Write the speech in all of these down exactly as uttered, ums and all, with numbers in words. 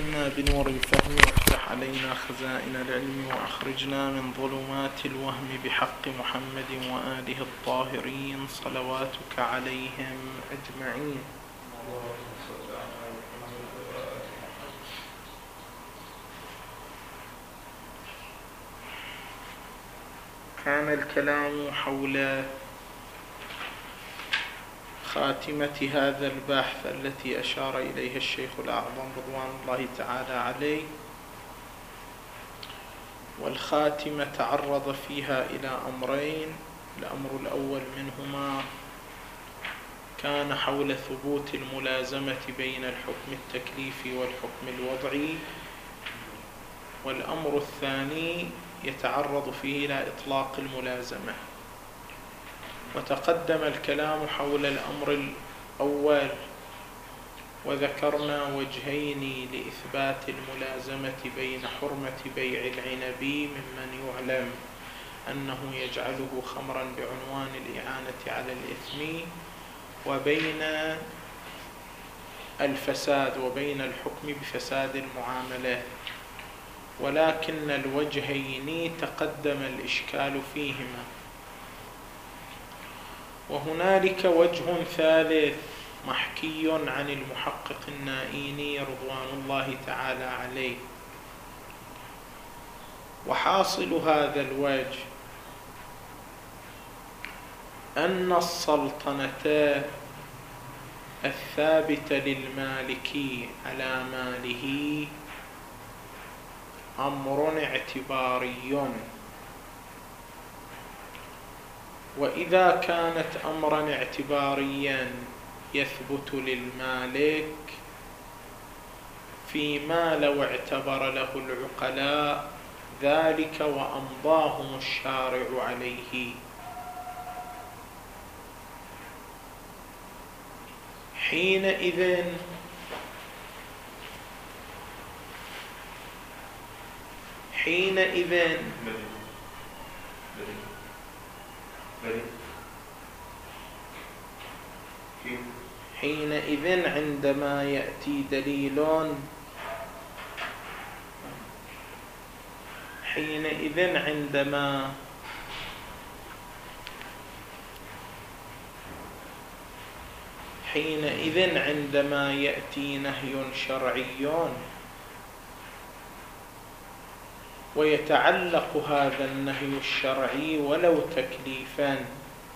آمنا بنور الفهم وافتح علينا خزائن العلم وأخرجنا من ظلمات الوهم بحق محمد وآله الطاهرين صلواتك عليهم أجمعين. كان الكلام حول خاتمة هذا البحث التي أشار إليها الشيخ الأعظم رضوان الله تعالى عليه، والخاتمة تعرض فيها إلى أمرين. الأمر الأول منهما كان حول ثبوت الملازمة بين الحكم التكليفي والحكم الوضعي، والأمر الثاني يتعرض فيه إلى إطلاق الملازمة. وتقدم الكلام حول الأمر الأول وذكرنا وجهين لإثبات الملازمة بين حرمة بيع العنب ممن يعلم أنه يجعله خمرا بعنوان الإعانة على الإثم، وبين الفساد وبين الحكم بفساد المعاملة، ولكن الوجهين تقدم الإشكال فيهما. وهنالك وجه ثالث محكي عن المحقق النائيني رضوان الله تعالى عليه، وحاصل هذا الوجه أن السلطنة الثابتة للمالك على ماله أمر اعتباري، وإذا كانت أمرا اعتباريا يثبت للمالك فيما لو اعتبر له العقلاء ذلك وأمضاهم الشارع عليه. حينئذ حينئذ حينئذ عندما يأتي دليل حينئذ عندما حينئذ عندما يأتي نهي شرعي ويتعلق هذا النهي الشرعي ولو تكليفا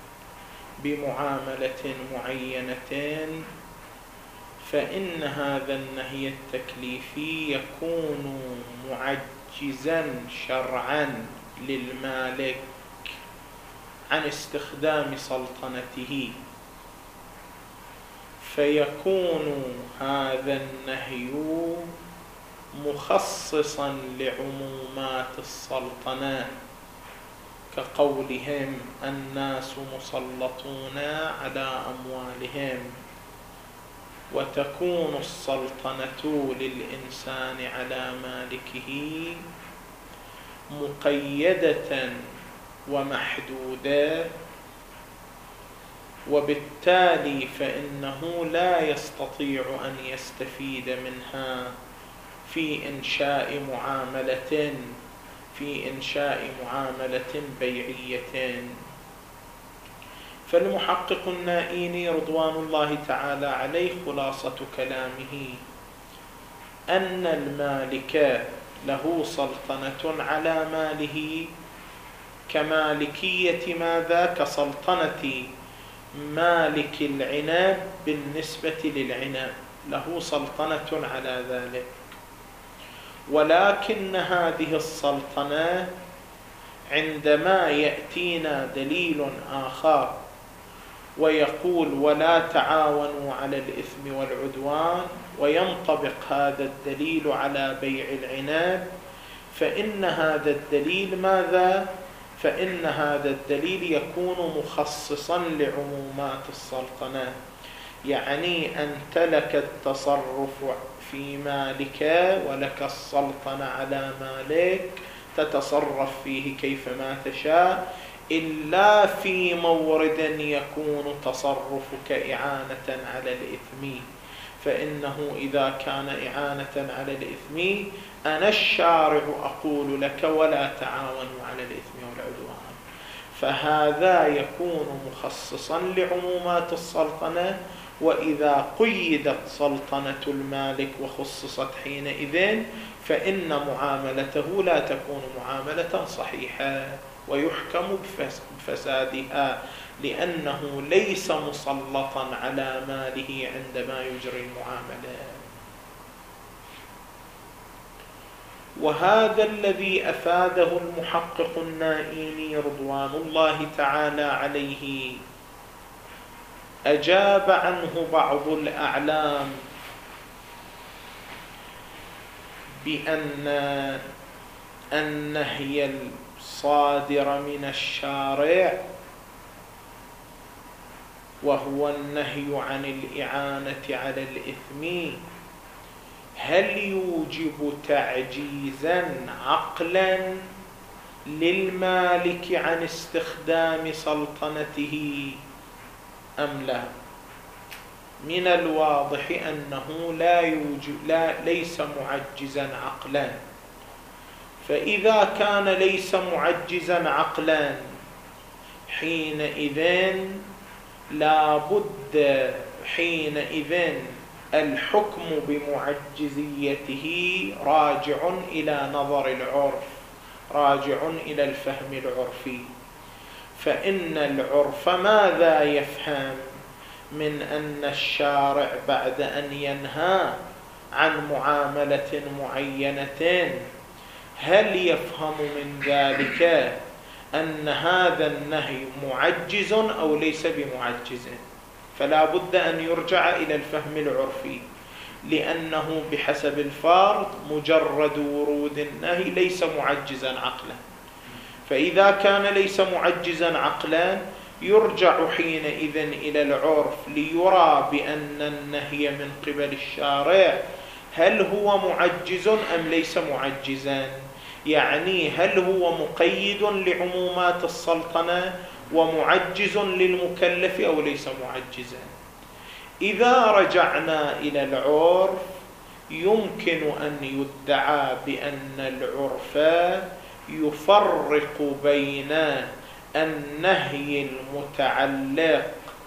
بمعاملة معينة، فإن هذا النهي التكليفي يكون معجزا شرعا للمالك عن استخدام سلطنته، فيكون هذا النهي مخصصا لعمومات السلطنة، كقولهم الناس مسلطون على أموالهم، وتكون السلطنة للإنسان على مالكه مقيدة ومحدودة، وبالتالي فإنه لا يستطيع أن يستفيد منها في إنشاء معاملة في إنشاء معاملة بيعية. فالمحقق النائيني رضوان الله تعالى عليه خلاصة كلامه أن المالك له سلطنة على ماله كمالكية ماذا؟ كسلطنة مالك العنب بالنسبة للعنب، له سلطنة على ذلك، ولكن هذه السلطنة عندما يأتينا دليل آخر ويقول ولا تعاونوا على الإثم والعدوان وينطبق هذا الدليل على بيع العنب، فإن هذا الدليل ماذا؟ فإن هذا الدليل يكون مخصصا لعمومات السلطنة، يعني أنت لك التصرف في مالك ولك السلطنة على مالك، تتصرف فيه كيفما تشاء، إلا في مورد يكون تصرفك إعانة على الإثم. فإنه إذا كان إعانة على الإثم أنا الشارع أقول لك ولا تعاونوا على الإثم والعدوان، فهذا يكون مخصصا لعمومات السلطنة. وإذا قيدت سلطنة المالك وخصصت حينئذ فإن معاملته لا تكون معاملة صحيحة ويحكم بفسادها، لأنه ليس مسلطا على ماله عندما يجري المعاملة. وهذا الذي أفاده المحقق النائيني رضوان الله تعالى عليه أجاب عنه بعض الأعلام بأن النهي الصادر من الشارع وهو النهي عن الإعانة على الإثم هل يوجب تعجيزا عقلا للمالك عن استخدام سلطنته أم لا؟ من الواضح أنه لا يوجب لا ليس معجزا عقلا، فإذا كان ليس معجزا عقلا حينئذ لا بد حينئذ الحكم بمعجزيته راجع إلى نظر العرف، راجع إلى الفهم العرفي. فإن العرف ماذا يفهم من أن الشارع بعد أن ينهى عن معاملة معينة هل يفهم من ذلك أن هذا النهي معجز أو ليس بمعجز؟ فلا بد أن يرجع إلى الفهم العرفي، لأنه بحسب الفرض مجرد ورود النهي ليس معجزا عقلا. فإذا كان ليس معجزا عقلا يرجع حينئذ إلى العرف ليرى بأن النهي من قبل الشارع هل هو معجز أم ليس معجزا، يعني هل هو مقيد لعمومات السلطنة ومعجز للمكلف أو ليس معجزا. إذا رجعنا إلى العرف يمكن أن يدعى بأن العرف يفرق بين النهي المتعلق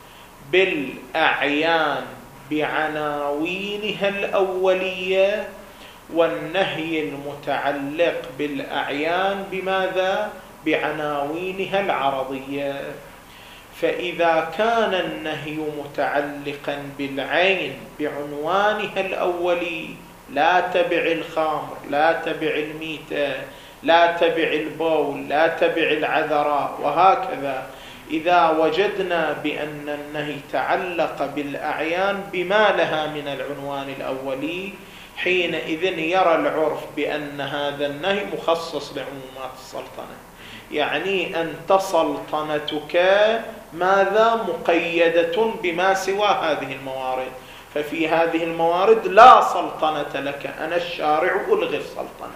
بالأعيان بعناوينها الأولية والنهي المتعلق بالأعيان بماذا؟ بعناوينها العرضية. فإذا كان النهي متعلقا بالعين بعنوانها الأولي لا تبع الخمر، لا تبع الميتة، لا تبع البول، لا تبع العذراء، وهكذا، إذا وجدنا بأن النهي تعلق بالأعيان بما لها من العنوان الأولي حينئذ يرى العرف بأن هذا النهي مخصص لعمومات السلطنة، يعني أنت سلطنتك ماذا؟ مقيدة بما سوى هذه الموارد، ففي هذه الموارد لا سلطنة لك، أنا الشارع ألغي السلطنة.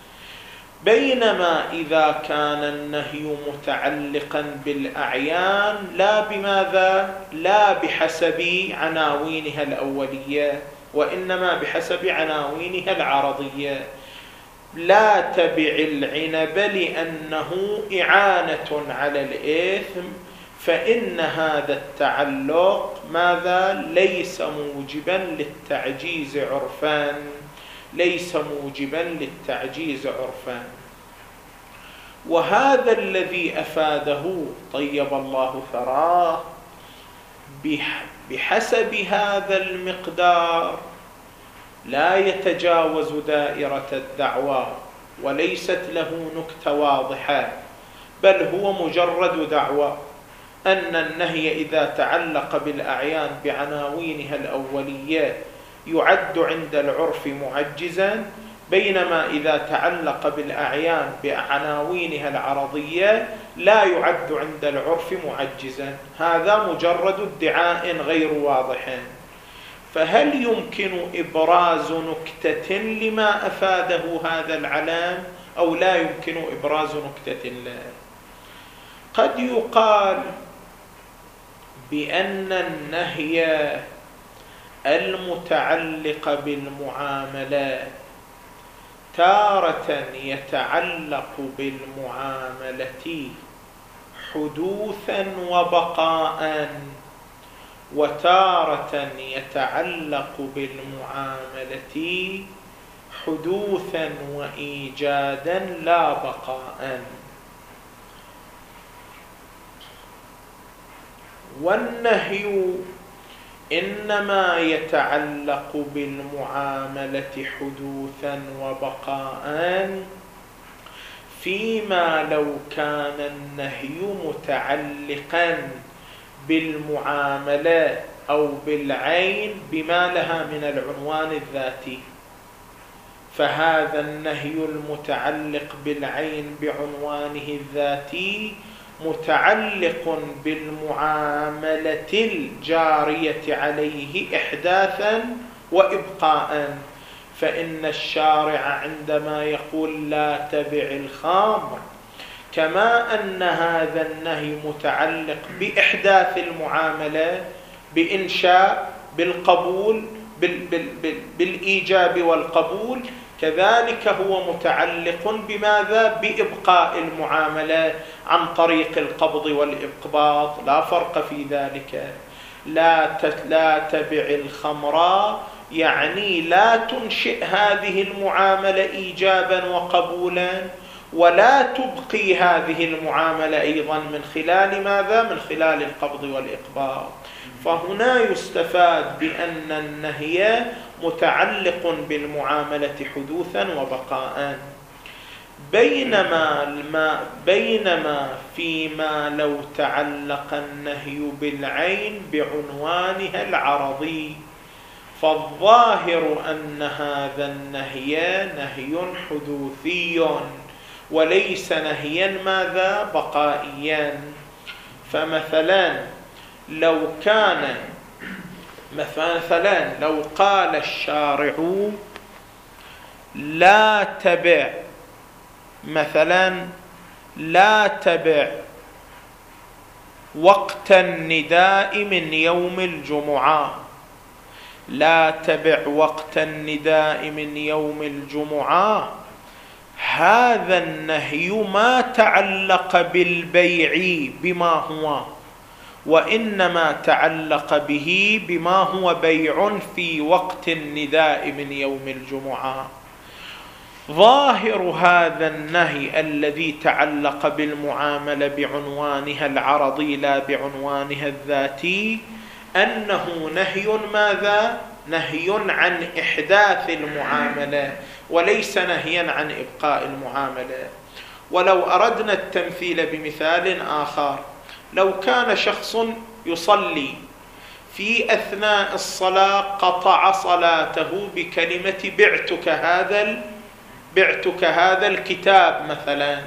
بينما إذا كان النهي متعلقا بالأعيان لا بماذا؟ لا بحسب عناوينها الأولية وإنما بحسب عناوينها العرضية، لا تبع العنب لأنه إعانة على الإثم، فإن هذا التعلق ماذا؟ ليس موجبا للتعجيز عرفان، ليس موجبا للتعجيز عرفان. وهذا الذي أفاده طيب الله ثراه بحسب هذا المقدار لا يتجاوز دائرة الدعوى وليست له نكتة واضحة، بل هو مجرد دعوى أن النهي إذا تعلق بالأعيان بعناوينها الأولية يعد عند العرف معجزا، بينما إذا تعلق بالأعيان بعناوينها العرضية لا يعد عند العرف معجزا. هذا مجرد ادعاء غير واضح. فهل يمكن إبراز نكتة لما أفاده هذا العلام أو لا يمكن إبراز نكتة له؟ قد يقال بأن النهي المتعلق بالمعاملة تارة يتعلق بالمعاملة حدوثا وبقاء، وتارة يتعلق بالمعاملة حدوثا وإيجادا لا بقاء. والنهي إنما يتعلق بالمعاملة حدوثا وبقاء فيما لو كان النهي متعلقا بالمعاملة أو بالعين بما لها من العنوان الذاتي، فهذا النهي المتعلق بالعين بعنوانه الذاتي متعلق بالمعاملة الجارية عليه إحداثا وإبقاء. فإن الشارع عندما يقول لا تبع الخمر، كما أن هذا النهي متعلق بإحداث المعاملة بإنشاء بالقبول بالإيجاب والقبول، كذلك هو متعلق بماذا؟ بإبقاء المعاملة عن طريق القبض والإقباض، لا فرق في ذلك. لا لا تبع الخمر يعني لا تنشئ هذه المعاملة إيجابا وقبولا، ولا تبقي هذه المعاملة أيضا من خلال ماذا؟ من خلال القبض والإقباض. فهنا يستفاد بأن النهي متعلق بالمعاملة حدوثا وبقاء، بينما ما بينما فيما لو تعلق النهي بالعين بعنوانها العرضي، فالظاهر أن هذا النهي نهي حدوثي وليس نهيا ماذا؟ بقائيا. فمثلا لو كان مثلا لو قال الشارع لا تبع مثلا لا تبع وقت النداء من يوم الجمعة، لا تبع وقت النداء من يوم الجمعة، هذا النهي ما تعلق بالبيع بما هو، وإنما تعلق به بما هو بيع في وقت النداء من يوم الجمعة. ظاهر هذا النهي الذي تعلق بالمعاملة بعنوانها العرضي لا بعنوانها الذاتي أنه نهي ماذا؟ نهي عن إحداث المعاملة وليس نهيا عن إبقاء المعاملة. ولو أردنا التمثيل بمثال آخر، لو كان شخص يصلي في أثناء الصلاة قطع صلاته بكلمة بعتك هذا بعتك هذا الكتاب مثلا،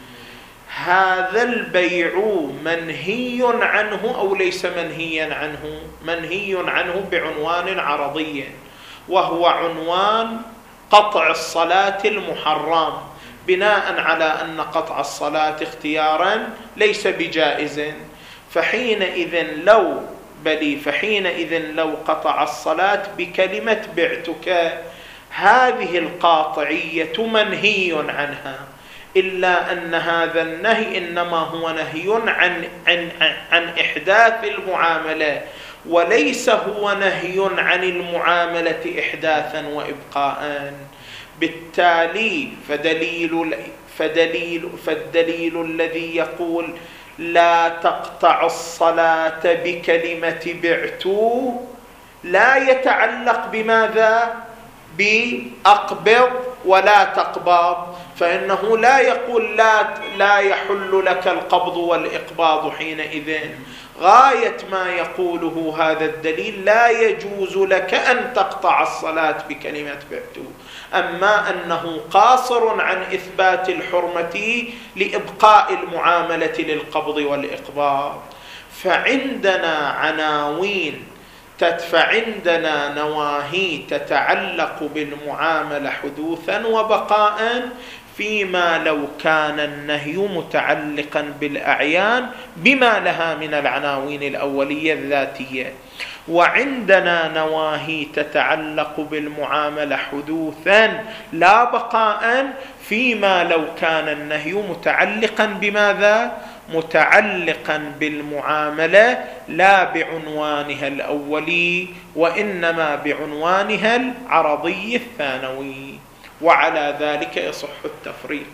هذا البيع منهي عنه أو ليس منهيا عنه؟ منهي عنه بعنوان عرضي، وهو عنوان قطع الصلاة المحرم، بناء على أن قطع الصلاة اختيارا ليس بجائز. فحينئذ لو بلي فحينئذ لو قطع الصلاة بكلمة بعتك، هذه القاطعية منهي عنها، إلا أن هذا النهي إنما هو نهي عن, عن, عن إحداث المعاملة، وليس هو نهي عن المعاملة إحداثا وإبقاء. بالتالي فدليل فدليل فالدليل الذي يقول لا تقطع الصلاة بكلمة بعتو لا يتعلق بماذا؟ بأقبض ولا تقبض، فإنه لا يقول لا لا يحل لك القبض والإقباض. حينئذ غاية ما يقوله هذا الدليل لا يجوز لك أن تقطع الصلاة بكلمة بعتو، أما أنه قاصر عن إثبات الحرمة لإبقاء المعاملة للقبض والإقباض. فعندنا عناوين فعندنا نواهي تتعلق بالمعاملة حدوثا وبقاء فيما لو كان النهي متعلقا بالأعيان بما لها من العناوين الأولية الذاتية، وعندنا نواهي تتعلق بالمعاملة حدوثا لا بقاء، فيما لو كان النهي متعلقا بماذا؟ متعلقا بالمعاملة لا بعنوانها الأولي وإنما بعنوانها العرضي الثانوي، وعلى ذلك يصح التفريق.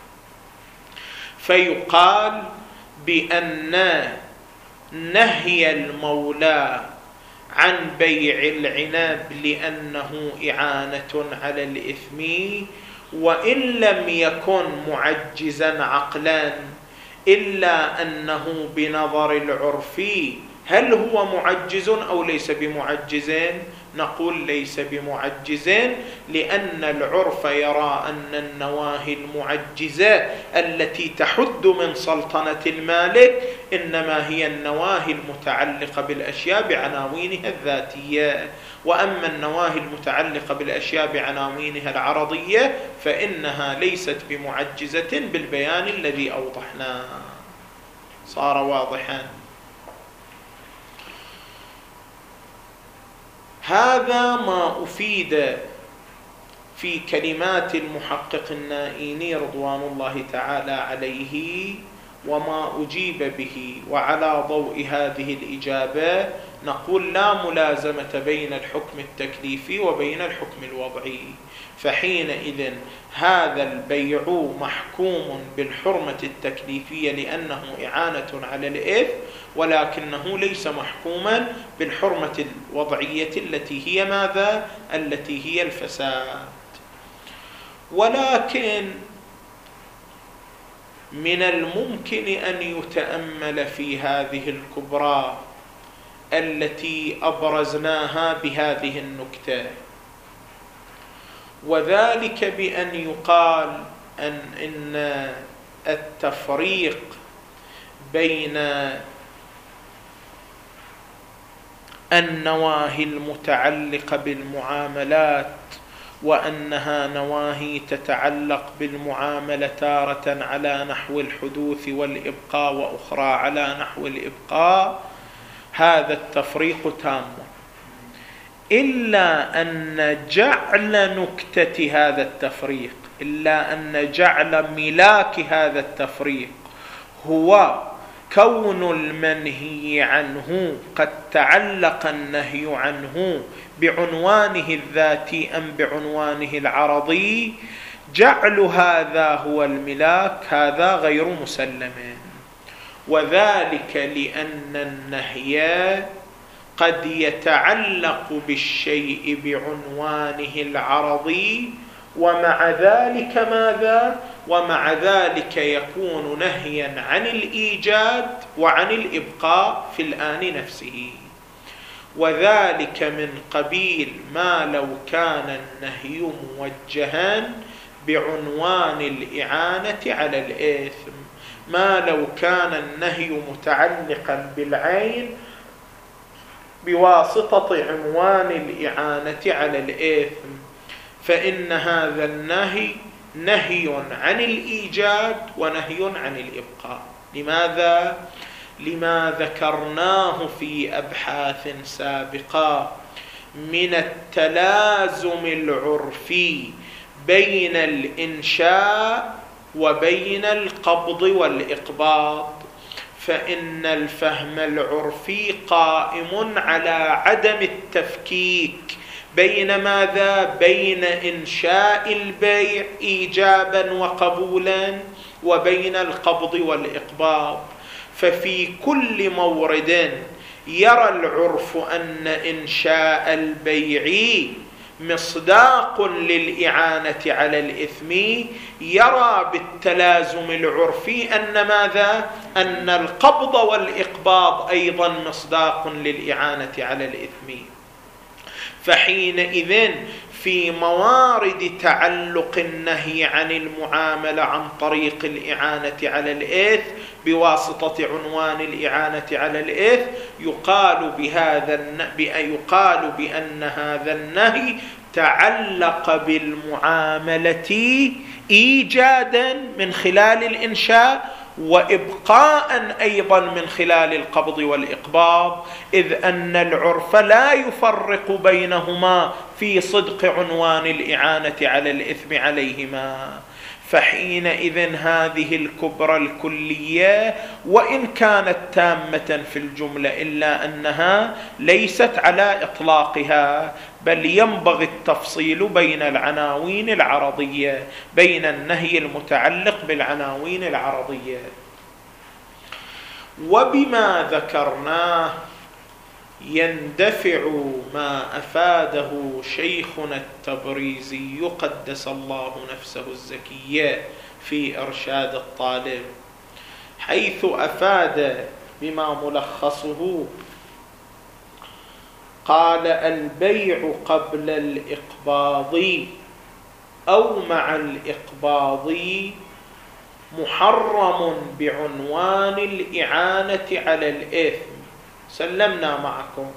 فيقال بأن نهي المولى عن بيع العنب لأنه إعانة على الإثم، وإن لم يكن معجزا عقلا إلا أنه بنظر العرف هل هو معجز أو ليس بمعجز؟ نقول ليس بمعجز، لأن العرف يرى أن النواهي المعجزة التي تحد من سلطنة المالك إنما هي النواهي المتعلقة بالأشياء بعناوينها الذاتية، وأما النواهي المتعلقة بالأشياء بعناوينها العرضية فإنها ليست بمعجزة بالبيان الذي أوضحناه. صار واضحا؟ هذا ما أفيد في كلمات المحقق النائيني رضوان الله تعالى عليه وما أجيب به. وعلى ضوء هذه الإجابة نقول لا ملازمة بين الحكم التكليفي وبين الحكم الوضعي، فحينئذ هذا البيع محكوم بالحرمة التكليفية لأنه إعانة على الإثم، ولكنه ليس محكوما بالحرمة الوضعية التي هي ماذا؟ التي هي الفساد. ولكن من الممكن أن يتأمل في هذه الكبرى التي أبرزناها بهذه النكتة، وذلك بأن يقال أن إن التفريق بين النواهي المتعلقة بالمعاملات وأنها نواهي تتعلق بالمعاملة تارة على نحو الحدوث والإبقاء وأخرى على نحو الإبقاء، هذا التفريق تام، إلا أن جعل نكتة هذا التفريق إلا أن جعل ملاك هذا التفريق هو كون المنهي عنه قد تعلق النهي عنه بعنوانه الذاتي أم بعنوانه العرضي، جعل هذا هو الملاك هذا غير مسلم، وذلك لأن النهي قد يتعلق بالشيء بعنوانه العرضي، ومع ذلك ماذا؟ ومع ذلك يكون نهيا عن الإيجاد وعن الإبقاء في الآن نفسه، وذلك من قبيل ما لو كان النهي موجها بعنوان الإعانة على الإثم، ما لو كان النهي متعلقا بالعين بواسطة عنوان الإعانة على الإثم، فإن هذا النهي نهي عن الإيجاد ونهي عن الإبقاء. لماذا؟ لما ذكرناه في أبحاث سابقة من التلازم العرفي بين الإنشاء وبين القبض والإقباض، فإن الفهم العرفي قائم على عدم التفكيك بين ماذا؟ بين إنشاء البيع إيجابا وقبولا وبين القبض والإقباض. ففي كل مورد يرى العرف أن إنشاء البيع مصداق للإعانة على الإثم، يرى بالتلازم العرفي أن ماذا؟ أن القبض والإقباض أيضا مصداق للإعانة على الإثم. فحينئذ في موارد تعلق النهي عن المعاملة عن طريق الإعانة على الإثم بواسطة عنوان الإعانة على الإثم يقال بهذا يقال بأن هذا النهي تعلق بالمعاملة إيجادا من خلال الإنشاء وإبقاء أيضا من خلال القبض والإقباض، إذ أن العرف لا يفرق بينهما في صدق عنوان الإعانة على الإثم عليهما. فحينئذ هذه الكبرى الكلية وإن كانت تامة في الجملة إلا أنها ليست على إطلاقها، بل ينبغي التفصيل بين العناوين العرضية، بين النهي المتعلق بالعناوين العرضية. وبما ذكرناه يندفع ما أفاده شيخنا التبريزي قدس الله نفسه الزكية في إرشاد الطالب، حيث أفاد بما ملخصه قال: البيع قبل الإقباض أو مع الإقباض محرم بعنوان الإعانة على الإثم، سلمنا معكم.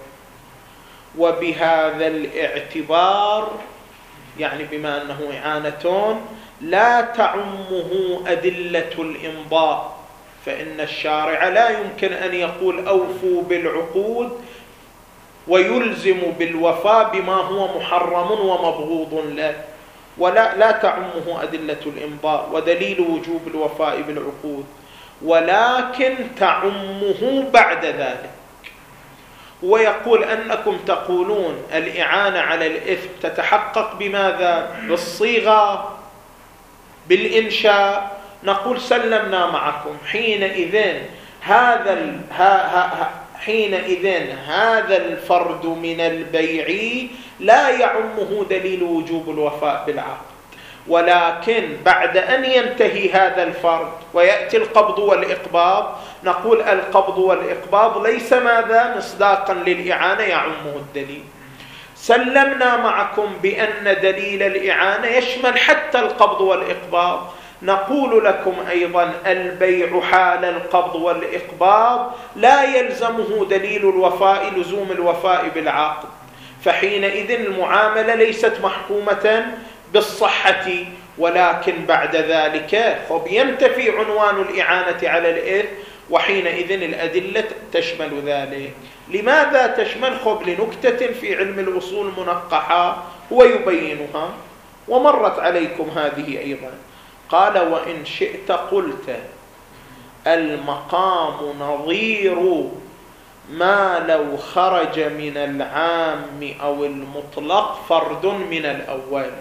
وبهذا الاعتبار، يعني بما أنه إعانة، لا تعمه أدلة الإمضاء، فإن الشارع لا يمكن أن يقول أوفوا بالعقود ويلزم بالوفاء بما هو محرم ومبغوض له، ولا لا تعمه أدلة الإمضاء ودليل وجوب الوفاء بالعقود، ولكن تعمه بعد ذلك. ويقول أنكم تقولون الإعانة على الإثم تتحقق بماذا؟ بالصيغة، بالإنشاء. نقول سلمنا معكم. حينئذ هذا ال... ها... ها... حينئذ هذا الفرد من البيع لا يعمه دليل وجوب الوفاء بالعقد، ولكن بعد أن ينتهي هذا الفرد ويأتي القبض والإقباض، نقول القبض والإقباض ليس ماذا؟ مصداقا للإعانة يعمه الدليل. سلمنا معكم بأن دليل الإعانة يشمل حتى القبض والإقباض. نقول لكم أيضا البيع حال القبض والإقباض لا يلزمه دليل الوفاء لزوم الوفاء بالعقد، فحينئذ المعاملة ليست محكومة بالصحة، ولكن بعد ذلك خب ينتفي عنوان الإعانة على الإثم، وحينئذ الأدلة تشمل ذلك. لماذا تشمل؟ خب لنكتة في علم الأصول منقحة هو يبينها، ومرت عليكم هذه أيضا. قال: وإن شئت قلت المقام نظير ما لو خرج من العام أو المطلق فرد من الأول،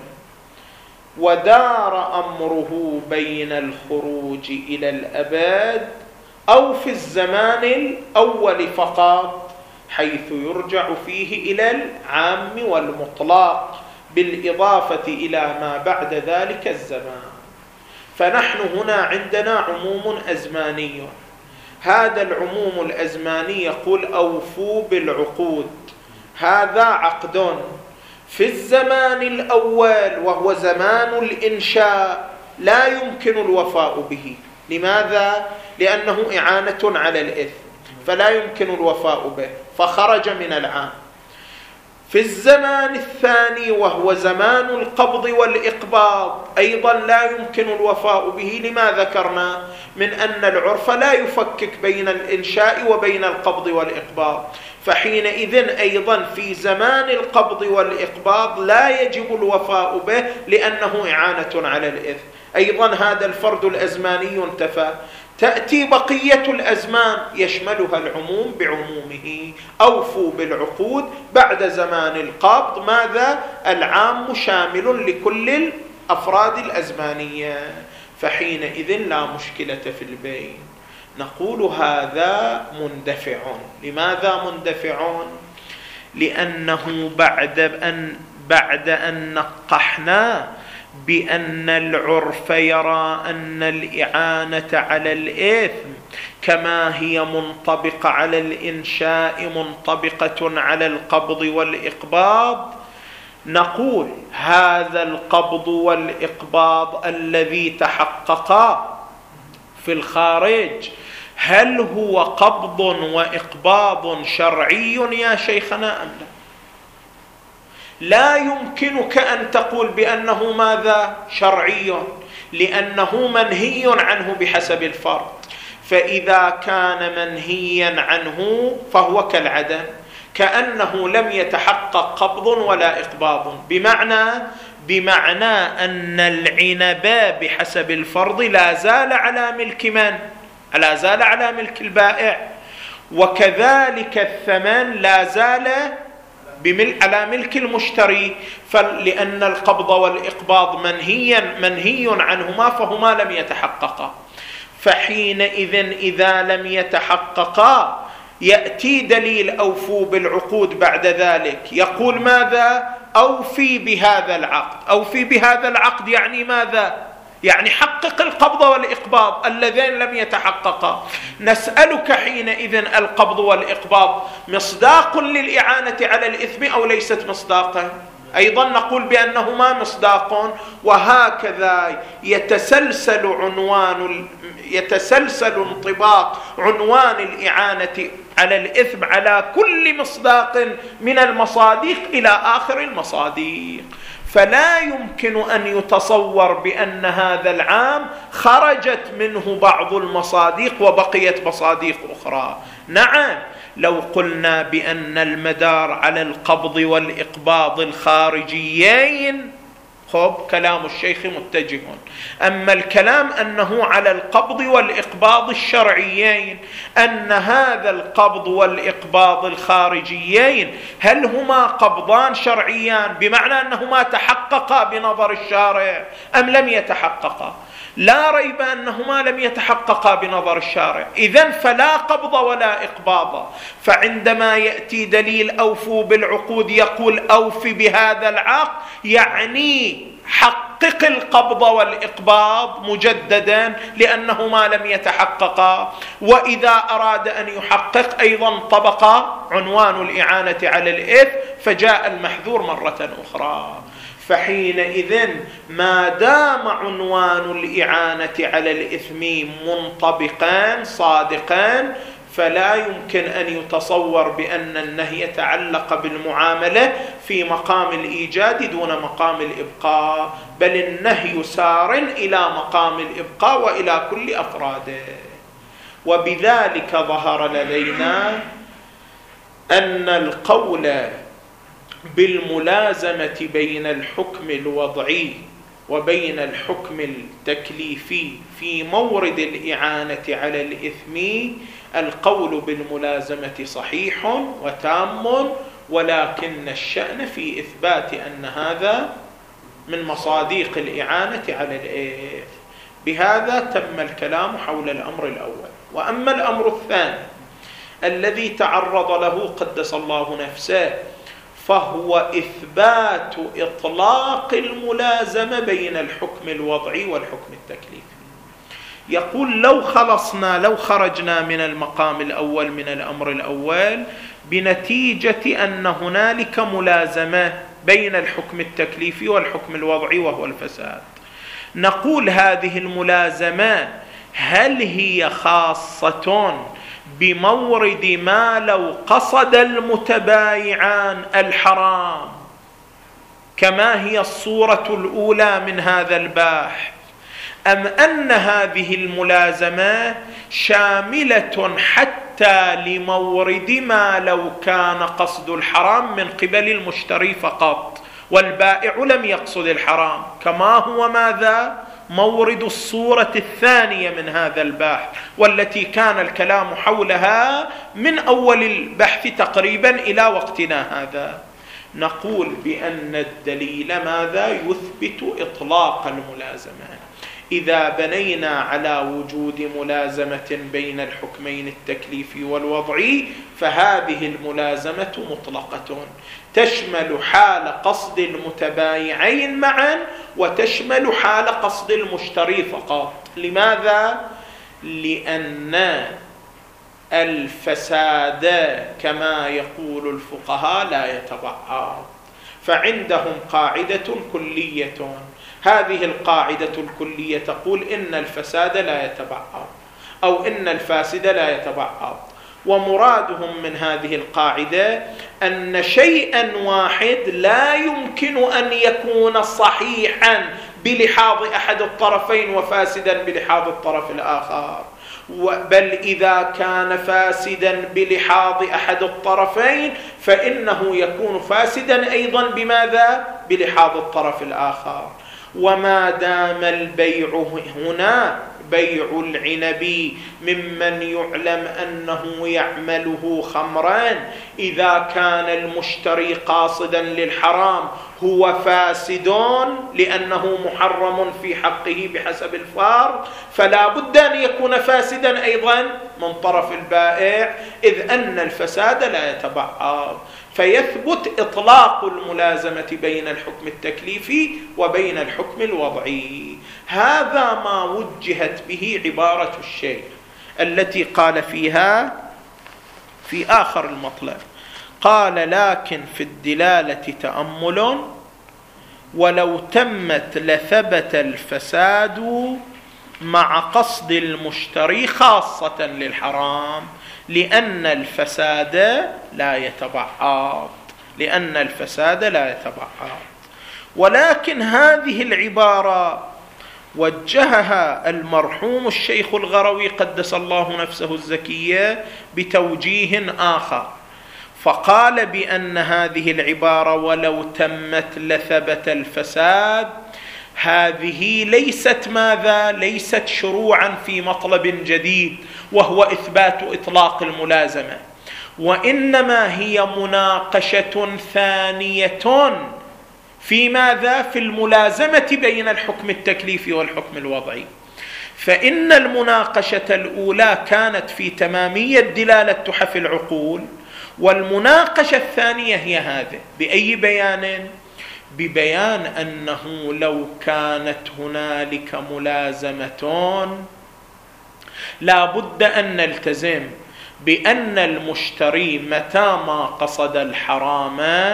ودار أمره بين الخروج إلى الأبد أو في الزمان الأول فقط، حيث يرجع فيه إلى العام والمطلق بالإضافة إلى ما بعد ذلك الزمان. فنحن هنا عندنا عموم أزماني، هذا العموم الأزماني يقول أوفوا بالعقود، هذا عقد في الزمان الأول وهو زمان الإنشاء لا يمكن الوفاء به. لماذا؟ لأنه إعانة على الإثم فلا يمكن الوفاء به، فخرج من العام. في الزمان الثاني وهو زمان القبض والإقباض أيضا لا يمكن الوفاء به، لما ذكرنا من أن العرف لا يفكك بين الإنشاء وبين القبض والإقباض، فحينئذ أيضا في زمان القبض والإقباض لا يجب الوفاء به لأنه إعانة على الإثم. أيضا هذا الفرد الأزماني انتفى. تأتي بقية الأزمان يشملها العموم بعمومه، أوفوا بالعقود بعد زمان القبض ماذا؟ العام شامل لكل الأفراد الأزمانية، فحينئذ لا مشكلة في البيع. نقول هذا مندفع. لماذا مندفع؟ لأنه بعد أن بعد أن نقحنا بأن العرف يرى أن الإعانة على الإثم كما هي منطبقة على الإنشاء منطبقة على القبض والإقباض، نقول هذا القبض والإقباض الذي تحققا في الخارج هل هو قبض وإقباض شرعي يا شيخنا أم لا؟ لا يمكنك أن تقول بأنه ماذا؟ شرعي، لأنه منهي عنه بحسب الفرض، فإذا كان منهيا عنه فهو كالعدم، كأنه لم يتحقق قبض ولا إقباض، بمعنى بمعنى أن العنب بحسب الفرض لا زال على ملك من؟ لا زال على ملك البائع، وكذلك الثمن لا زال على ملك المشتري، فلأن القبض والإقباض منهيا منهي عنهما فهما لم يتحققا. فحينئذ إذا لم يتحققا يأتي دليل أوفوا بالعقود بعد ذلك، يقول ماذا؟ أوفي بهذا العقد. أوفي بهذا العقد يعني ماذا؟ يعني حقق القبض والإقباض اللذين لم يتحققا. نسألك حينئذ القبض والإقباض مصداق للإعانة على الإثم أو ليست مصداقا؟ أيضا نقول بأنهما مصداق. وهكذا يتسلسل عنوان يتسلسل انطباق عنوان الإعانة على الإثم على كل مصداق من المصادق إلى آخر المصادق. فلا يمكن أن يتصور بأن هذا العام خرجت منه بعض المصادق وبقيت مصادق أخرى. نعم، لو قلنا بأن المدار على القبض والإقباض الخارجيين، خب كلام الشيخ متجه. أما الكلام أنه على القبض والإقباض الشرعيين، أن هذا القبض والإقباض الخارجيين هل هما قبضان شرعيان بمعنى أنهما تحققا بنظر الشارع أم لم يتحققا؟ لا ريب أنهما لم يتحققا بنظر الشارع، إذن فلا قبض ولا إقباض. فعندما يأتي دليل أوفوا بالعقود يقول أوف بهذا العقد، يعني حقق القبض والإقباض مجددا لأنهما لم يتحققا. وإذا أراد أن يحقق أيضا طبق عنوان الإعانة على الإثم فجاء المحذور مرة أخرى. فحينئذ ما دام عنوان الإعانة على الإثم منطبقان صادقان فلا يمكن أن يتصور بأن النهي يتعلق بالمعاملة في مقام الإيجاد دون مقام الإبقاء، بل النهي سار إلى مقام الإبقاء وإلى كل أفراده. وبذلك ظهر لدينا أن القول بالملازمة بين الحكم الوضعي وبين الحكم التكليفي في مورد الإعانة على الإثم، القول بالملازمة صحيح وتام، ولكن الشأن في إثبات أن هذا من مصادق الإعانة على الإثم. بهذا تم الكلام حول الأمر الأول. وأما الأمر الثاني الذي تعرض له قدس الله نفسه فهو إثبات إطلاق الملازمة بين الحكم الوضعي والحكم التكليفي. يقول لو خلصنا لو خرجنا من المقام الأول من الأمر الأول بنتيجة أن هنالك ملازمة بين الحكم التكليفي والحكم الوضعي وهو الفساد، نقول هذه الملازمة هل هي خاصة بمورد ما لو قصد المتبايعان الحرام كما هي الصورة الأولى من هذا الباحث، أم أن هذه الملازمة شاملة حتى لمورد ما لو كان قصد الحرام من قبل المشتري فقط والبائع لم يقصد الحرام، كما هو ماذا؟ مورد الصورة الثانية من هذا البحث، والتي كان الكلام حولها من أول البحث تقريبا إلى وقتنا هذا. نقول بأن الدليل ماذا؟ يثبت إطلاق الملازمة. إذا بنينا على وجود ملازمة بين الحكمين التكليفي والوضعي فهذه الملازمة مطلقة، تشمل حال قصد المتبايعين معا وتشمل حال قصد المشتري فقط. لماذا؟ لأن الفساد كما يقول الفقهاء لا يتبعض، فعندهم قاعدة كلية، هذه القاعدة الكلية تقول إن الفساد لا يتبعض أو إن الفاسد لا يتبعض، ومرادهم من هذه القاعدة أن شيئا واحد لا يمكن أن يكون صحيحا بلحاظ أحد الطرفين وفاسدا بلحاظ الطرف الآخر، بل إذا كان فاسدا بلحاظ أحد الطرفين فإنه يكون فاسدا أيضا بماذا؟ بلحاظ الطرف الآخر. وما دام البيع هنا بيع العنب ممن يعلم أنه يعمله خمرا، إذا كان المشتري قاصدا للحرام هو فاسد لأنه محرم في حقه بحسب الفرض، فلا بد أن يكون فاسدا أيضا من طرف البائع، إذ أن الفساد لا يتبعض، فيثبت إطلاق الملازمة بين الحكم التكليفي وبين الحكم الوضعي. هذا ما وجهت به عبارة الشيخ التي قال فيها في آخر المطلب، قال: لكن في الدلالة تأمل، ولو تمت لثبت الفساد مع قصد المشتري خاصة للحرام، لأن الفساد لا يتبعض لأن الفساد لا يتبعض. ولكن هذه العبارة وجهها المرحوم الشيخ الغروي قدس الله نفسه الزكية بتوجيه آخر، فقال بأن هذه العبارة ولو تمت لثبت الفساد هذه ليست ماذا؟ ليست شروعا في مطلب جديد وهو إثبات إطلاق الملازمة، وإنما هي مناقشة ثانية في ماذا؟ في الملازمة بين الحكم التكليفي والحكم الوضعي. فإن المناقشة الأولى كانت في تمامية دلالة تحف العقول، والمناقشة الثانية هي هذه. بأي بيان؟ ببيان أنه لو كانت هنالك ملازمة لا بد أن نلتزم بأن المشتري متى ما قصد الحرام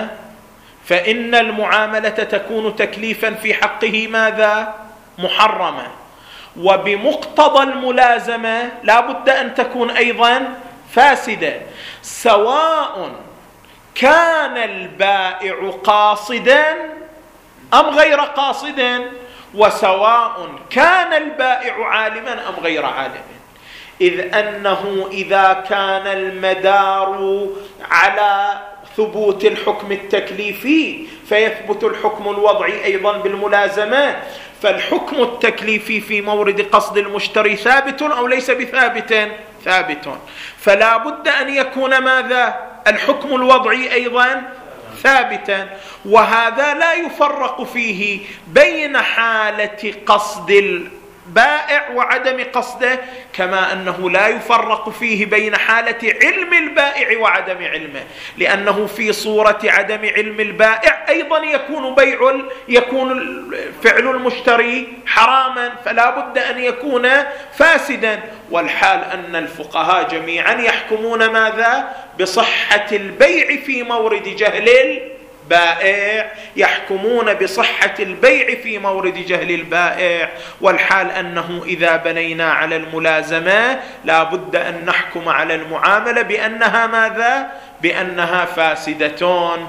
فإن المعاملة تكون تكليفا في حقه ماذا؟ محرما، وبمقتضى الملازمة لا بد أن تكون أيضا فاسدة، سواء كان البائع قاصدا أم غير قاصد، وسواء كان البائع عالما أم غير عالم، إذ أنه إذا كان المدار على ثبوت الحكم التكليفي فيثبت الحكم الوضعي أيضا بالملازمة، فالحكم التكليفي في مورد قصد المشتري ثابت أو ليس بثابت؟ ثابت، فلا بد أن يكون ماذا؟ الحكم الوضعي أيضا ثابتا. وهذا لا يفرق فيه بين حالة قصد البائع وعدم قصده، كما أنه لا يفرق فيه بين حالة علم البائع وعدم علمه، لأنه في صورة عدم علم البائع أيضا يكون بيع يكون فعل المشتري حراما، فلا بد أن يكون فاسدا. والحال أن الفقهاء جميعا يحكمون ماذا؟ بصحة البيع في مورد جهل البائع، يحكمون بصحة البيع في مورد جهل البائع، والحال أنه إذا بنينا على الملازمة لا بد أن نحكم على المعاملة بأنها ماذا؟ بأنها فاسدة.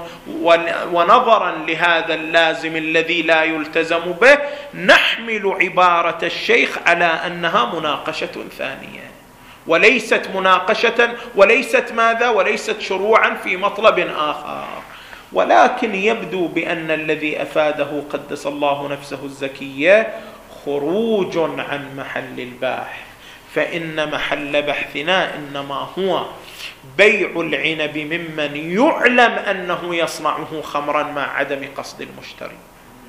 ونظرا لهذا اللازم الذي لا يلتزم به نحمل عبارة الشيخ على أنها مناقشة ثانية وليست مناقشة وليست ماذا؟ وليست شروعا في مطلب آخر. ولكن يبدو بأن الذي أفاده قدس الله نفسه الزكية خروج عن محل الباحث، فإن محل بحثنا إنما هو بيع العنب ممن يعلم أنه يصنعه خمرا مع عدم قصد المشتري،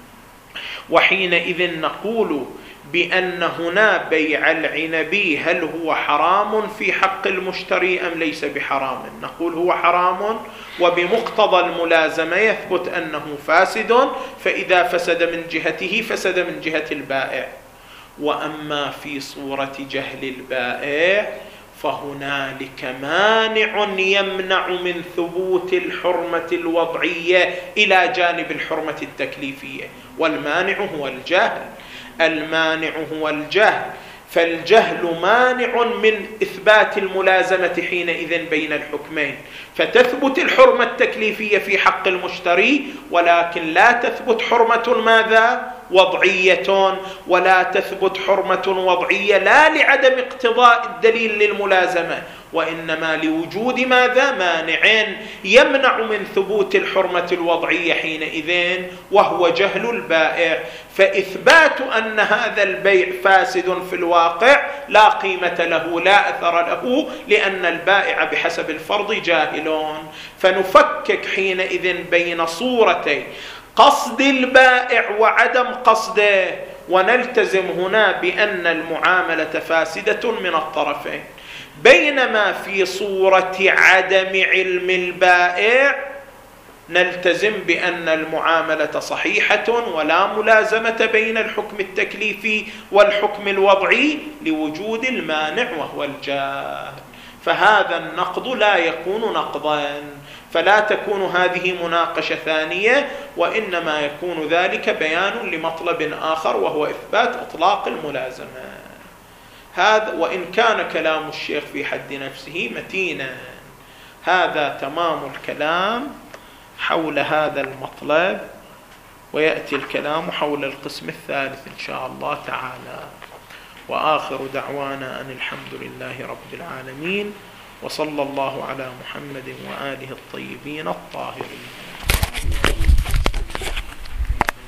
وحينئذ نقول بأن هنا بيع العنب هل هو حرام في حق المشتري أم ليس بحرام؟ نقول هو حرام، وبمقتضى الملازمة يثبت أنه فاسد، فإذا فسد من جهته فسد من جهة البائع. وأما في صورة جهل البائع فهنالك مانع يمنع من ثبوت الحرمة الوضعية إلى جانب الحرمة التكليفية، والمانع هو الجهل. المانع هو الجهل، فالجهل مانع من إثبات الملازمة حينئذ بين الحكمين، فتثبت الحرمة التكليفية في حق المشتري ولكن لا تثبت حرمة ماذا؟ وضعية، ولا تثبت حرمة وضعية لا لعدم اقتضاء الدليل للملازمة، وإنما لوجود ماذا؟ مانع يمنع من ثبوت الحرمة الوضعية حينئذ، وهو جهل البائع. فإثبات أن هذا البيع فاسد في الواقع لا قيمة له، لا أثر له، لأن البائع بحسب الفرض جاهلون. فنفكك حينئذ بين صورتي قصد البائع وعدم قصده، ونلتزم هنا بأن المعاملة فاسدة من الطرفين. بينما في صورة عدم علم البائع نلتزم بأن المعاملة صحيحة ولا ملازمة بين الحكم التكليفي والحكم الوضعي لوجود المانع وهو الجاهل. فهذا النقض لا يكون نقضا، فلا تكون هذه مناقشة ثانية، وإنما يكون ذلك بيان لمطلب آخر وهو إثبات إطلاق الملازمة. هذا وإن كان كلام الشيخ في حد نفسه متينا. هذا تمام الكلام حول هذا المطلب، ويأتي الكلام حول القسم الثالث إن شاء الله تعالى. وآخر دعوانا أن الحمد لله رب العالمين، وصلى الله على محمد وآله الطيبين الطاهرين.